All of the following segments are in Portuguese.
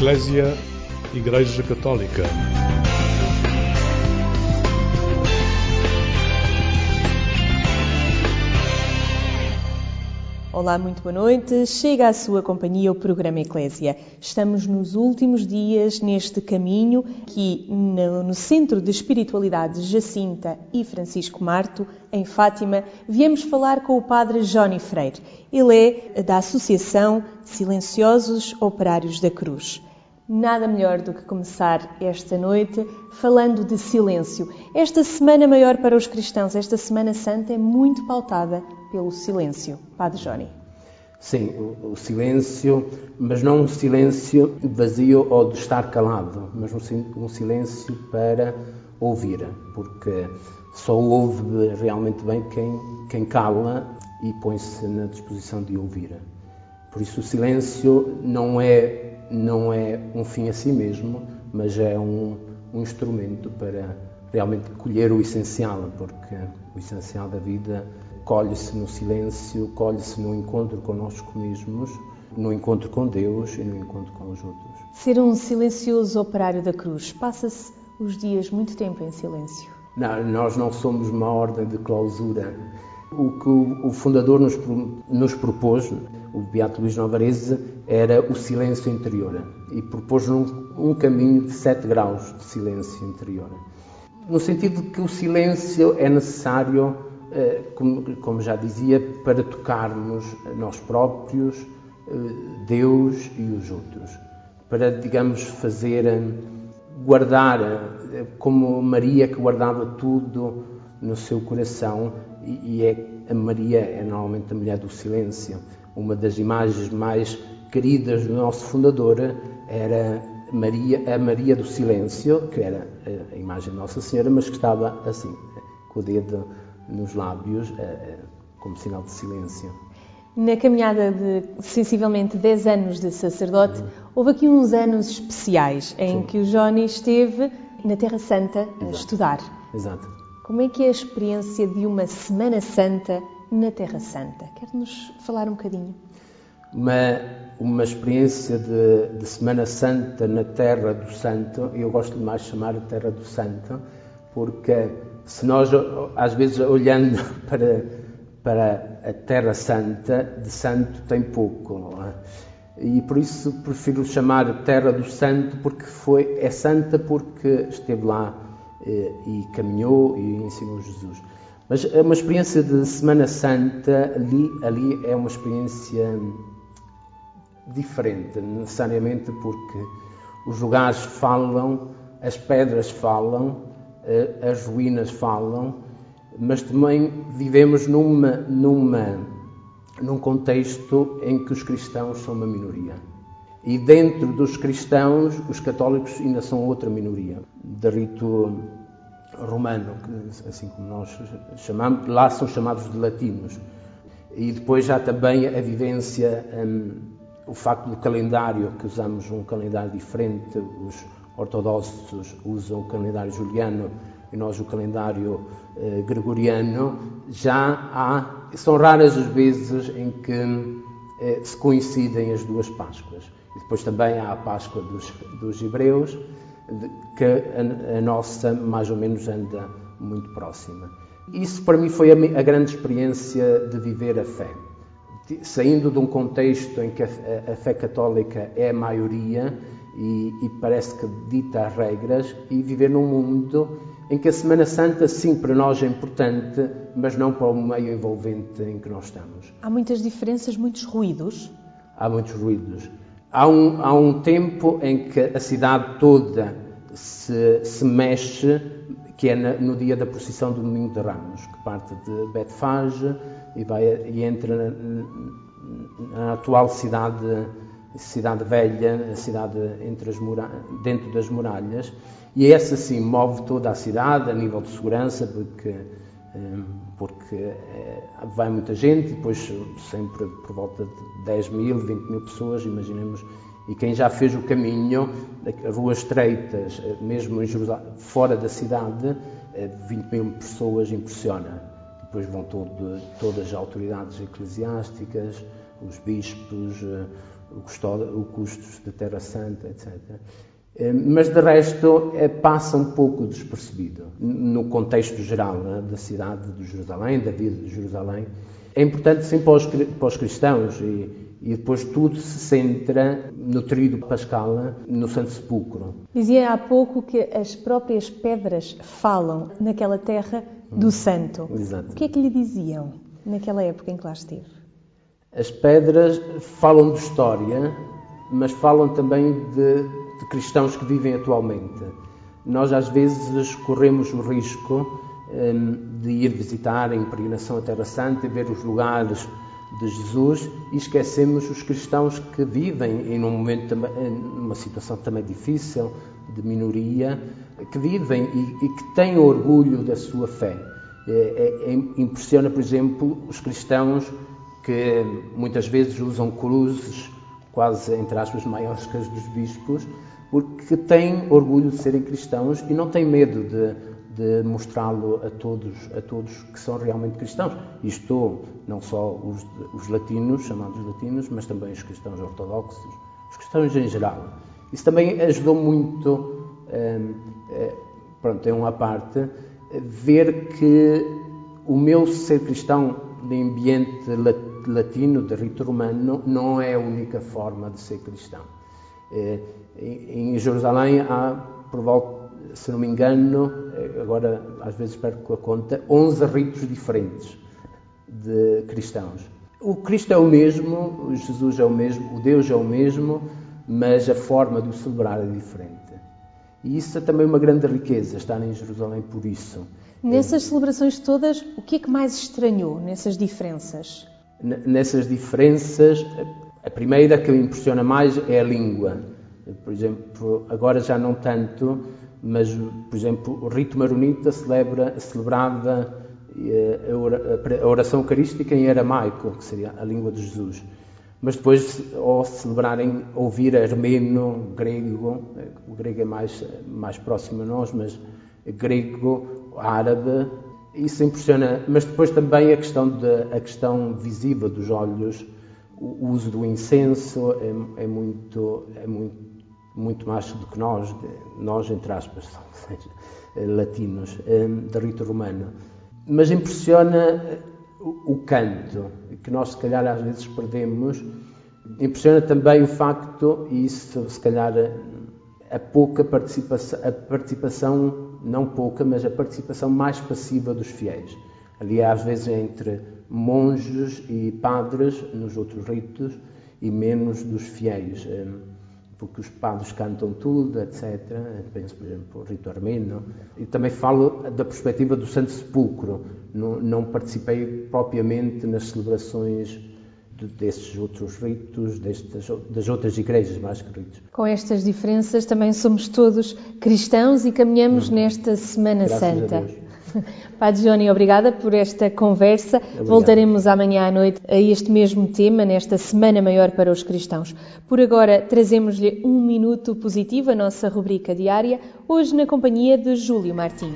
Eclésia, Igreja Católica. Olá, muito boa noite. Chega à sua companhia o programa Eclésia. Estamos nos últimos dias neste caminho aqui no Centro de Espiritualidade Jacinta e Francisco Marto, em Fátima. Viemos falar com o Padre Jóni Freire. Ele é da Associação Silenciosos Operários da Cruz. Nada melhor do que começar esta noite falando de silêncio. Esta semana maior para os cristãos, esta Semana Santa, é muito pautada pelo silêncio. Padre Jóni. Sim, o silêncio, mas não um silêncio vazio ou de estar calado, mas um silêncio para ouvir, porque só ouve realmente bem quem cala e põe-se na disposição de ouvir. Por isso o silêncio não é um fim a si mesmo, mas é um instrumento para realmente colher o essencial, porque o essencial da vida colhe-se no silêncio, colhe-se no encontro connosco mesmos, no encontro com Deus e no encontro com os outros. Ser um silencioso operário da cruz, passa-se os dias muito tempo em silêncio? Não, nós não somos uma ordem de clausura. O que o fundador nos propôs, o Beato Luís Novarese, era o silêncio interior e propôs-nos um caminho de 7 graus de silêncio interior. No sentido de que o silêncio é necessário, como já dizia, para tocarmos nós próprios, Deus e os outros. Para, digamos, guardar, como Maria que guardava tudo no seu coração, a Maria é normalmente a mulher do silêncio. Uma das imagens mais queridas do nosso fundador era a Maria do Silêncio, que era a imagem de Nossa Senhora, mas que estava assim, com o dedo nos lábios, como sinal de silêncio. Na caminhada de sensivelmente 10 anos de sacerdote, houve aqui uns anos especiais em que o Jóni esteve na Terra Santa a estudar. Exato. Como é que é a experiência de uma Semana Santa na Terra Santa? Quer-nos falar um bocadinho? Uma experiência de Semana Santa na Terra do Santo, eu gosto de mais chamar a Terra do Santo, porque se nós, às vezes, olhando para a Terra Santa, de santo tem pouco, não é? E por isso prefiro chamar Terra do Santo, porque é santa porque esteve lá e caminhou e ensinou Jesus. Mas uma experiência de Semana Santa, ali é uma experiência diferente, necessariamente porque os lugares falam, as pedras falam, as ruínas falam, mas também vivemos num contexto em que os cristãos são uma minoria. E dentro dos cristãos, os católicos ainda são outra minoria, de rito romano, que, assim como nós chamamos, lá são chamados de latinos. E depois já também a vivência, o facto do calendário, que usamos um calendário diferente, os ortodoxos usam o calendário juliano e nós o calendário gregoriano, são raras as vezes em que se coincidem as duas Páscoas. E depois também há a Páscoa dos hebreus, que a nossa mais ou menos anda muito próxima. Isso para mim foi a grande experiência de viver a fé. Saindo de um contexto em que a fé católica é a maioria e parece que dita as regras, e viver num mundo em que a Semana Santa, sim, para nós é importante, mas não para o meio envolvente em que nós estamos. Há muitas diferenças, muitos ruídos? Há muitos ruídos. Há um tempo em que a cidade toda se mexe, que é no dia da procissão do Domingo de Ramos, que parte de Betfage e entra na atual cidade velha, a cidade dentro das muralhas, e essa sim move toda a cidade a nível de segurança, porque vai muita gente, e depois sempre por volta de 10 mil, 20 mil pessoas, imaginemos, e quem já fez o caminho, ruas estreitas, mesmo em Jerusalém, fora da cidade, 20 mil pessoas impressiona. Depois vão todas as autoridades eclesiásticas, os bispos, o custos da Terra Santa, etc. Mas, de resto, passa um pouco despercebido no contexto geral, né, da cidade de Jerusalém, da vida de Jerusalém. É importante sim para os cristãos e depois tudo se centra no tríodo pascal, no Santo Sepulcro. Dizia há pouco que as próprias pedras falam naquela terra do santo. Exato. O que é que lhe diziam naquela época em que lá esteve? As pedras falam de história, mas falam também de cristãos que vivem atualmente. Nós às vezes corremos o risco de ir visitar em peregrinação à Terra Santa e ver os lugares de Jesus e esquecemos os cristãos que vivem em um momento, numa situação também difícil, de minoria, que vivem e que têm orgulho da sua fé. Impressiona, por exemplo, os cristãos que muitas vezes usam cruzes quase, entre aspas, maiores que as dos bispos, porque têm orgulho de serem cristãos e não têm medo de mostrá-lo a todos que são realmente cristãos. Isto não só os latinos, chamados latinos, mas também os cristãos ortodoxos, os cristãos em geral. Isso também ajudou muito, é uma parte, ver que o meu ser cristão de ambiente latino, de rito romano, não é a única forma de ser cristão. Em Jerusalém há, por volta, se não me engano, agora às vezes perco a conta, 11 ritos diferentes de cristãos. O Cristo é o mesmo, o Jesus é o mesmo, o Deus é o mesmo, mas a forma de o celebrar é diferente. E isso é também uma grande riqueza, estar em Jerusalém por isso. Nessas celebrações todas, o que é que mais estranhou nessas diferenças? Nessas diferenças, a primeira que me impressiona mais é a língua. Por exemplo, agora já não tanto, mas, por exemplo, o rito maronita celebrava a oração eucarística em aramaico, que seria a língua de Jesus. Mas depois, ao celebrarem, ouvir armeno, grego, o grego é mais próximo a nós, mas grego, árabe, isso impressiona. Mas depois também a questão visível dos olhos, o uso do incenso é muito mais do que nós entre aspas, ou seja, latinos, de rito romano. Mas impressiona o canto, que nós se calhar às vezes perdemos. Impressiona também o facto, e isso se calhar a participação, não pouca, mas a participação mais passiva dos fiéis. Ali às vezes entre monges e padres nos outros ritos e menos dos fiéis, porque os padres cantam tudo, etc. Penso, por exemplo, o rito armeno. E também falo da perspectiva do Santo Sepulcro. Não participei propriamente nas celebrações desses outros ritos, das outras igrejas, mais que ritos. Com estas diferenças também somos todos cristãos e caminhamos nesta Semana Santa. Padre Johnny, obrigada por esta conversa. Obrigado. Voltaremos amanhã à noite a este mesmo tema, nesta Semana Maior para os cristãos. Por agora, trazemos-lhe um minuto positivo, a nossa rubrica diária, hoje na companhia de Júlio Martim.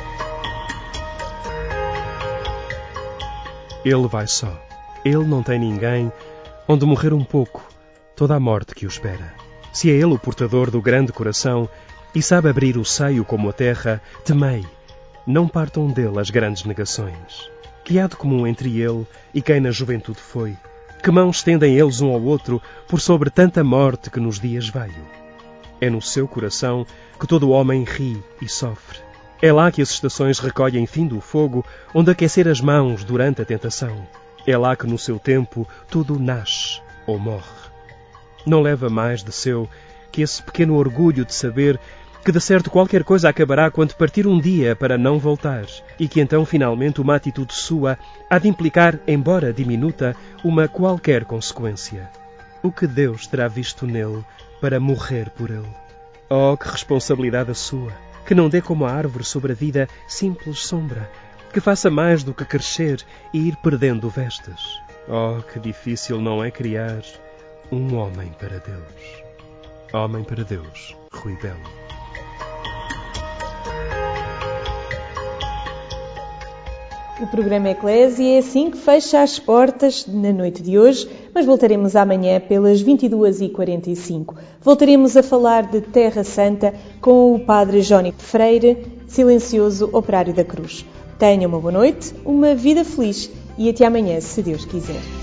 Ele vai só. Ele não tem ninguém onde morrer um pouco, toda a morte que o espera. Se é ele o portador do grande coração e sabe abrir o seio como a terra, temei. Não partam dele as grandes negações. Que há de comum entre ele e quem na juventude foi? Que mãos estendem eles um ao outro por sobre tanta morte que nos dias veio? É no seu coração que todo homem ri e sofre. É lá que as estações recolhem fim do fogo, onde aquecer as mãos durante a tentação. É lá que no seu tempo tudo nasce ou morre. Não leva mais de seu que esse pequeno orgulho de saber que de certo qualquer coisa acabará quando partir um dia para não voltar, e que então finalmente uma atitude sua há de implicar, embora diminuta, uma qualquer consequência. O que Deus terá visto nele para morrer por ele? Oh, que responsabilidade a sua! Que não dê como a árvore sobre a vida simples sombra, que faça mais do que crescer e ir perdendo vestes. Oh, que difícil não é criar um homem para Deus. Homem para Deus, Rui Belo. O programa Eclésia é assim que fecha as portas na noite de hoje. mas voltaremos amanhã pelas 22h45. Voltaremos a falar de Terra Santa com o Padre Jónico Freire, silencioso operário da cruz. Tenha uma boa noite, uma vida feliz e até amanhã, se Deus quiser.